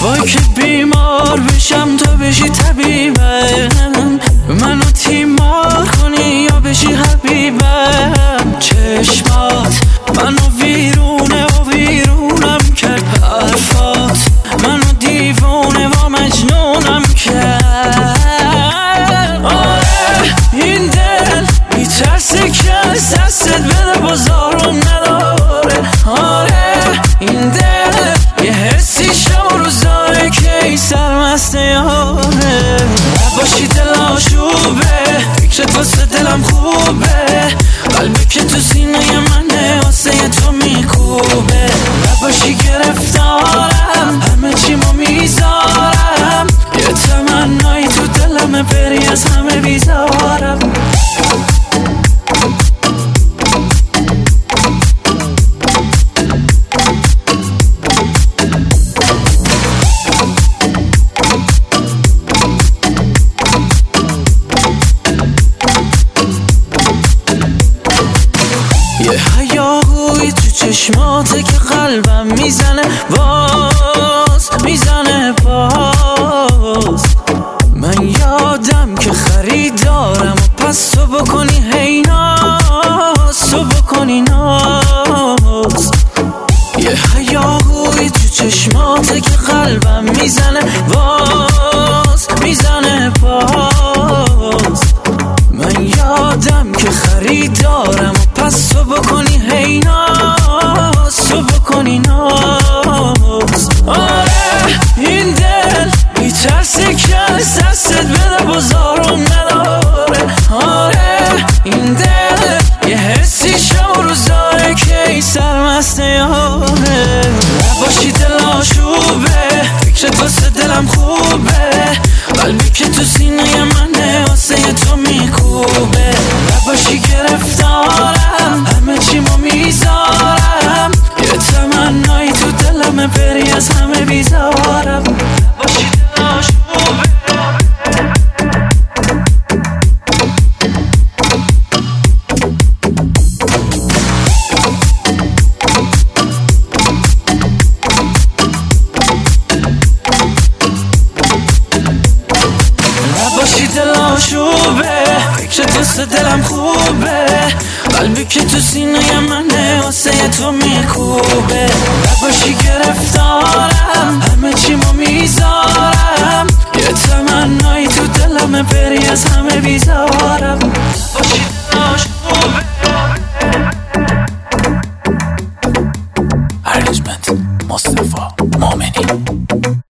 وای که بیمار بشم تا بشی طبیبم، منو تیمار کنی یا بشی حبیبم. چشمات منو ویرونه و ویرونم کرد، حرفات منو دیوونه و مجنونم کرد. آره این دل میترسه که از دستت بده بازارم نداره. آره این دل یه حسی شب و روزاره که ای سرمست یاره. نباشی دل آشوبه، فکرت واسه دلم خوبه، قلبی که تو سینه منه واسه تو میکوبه. نباشی گرفتارم، همه چیمو میذارم، یه تمنایی تو دلمه بری از همه بیزارم. یه هیاهوی تو چشماته که قلبم میزنه باز، میزنه باز. من یادم که خریدارم و پس تو بکنی هی ناز، تو بکنی ناز. یه هیاهوی تو چشماته که قلبم میزنه باز، میزنه باز. من یادم که خریدارم و پس تو بکنی هی ناز، تو بکنی ناز. آره این دل میترسه که از دستت بده بازارم نداره. آره این دل یه حسی شب و روزاره که ای سرمست یاره. نباشی دل آشوبه، فکرت واسه دلم خوبه، قلبی که تو سینه منه واسه تو میکوبه. نباشی گرفتارم، همه چیمو میذارم، یه تمنایی تو دلمه بری از همه بیزارم. نباشی دل آشوبه. نباشی دل آشوبه، فکرت واسه دلم خوبه، قلبی که تو سینه منه واسه تو میکوبه. نباشی گرفتارم، همه چیمو میذارم، یه تمنایی تو دلمه بری از همه بیزارم. نباشی دل آشوبه. ارنجمنت مصطفی مومنی.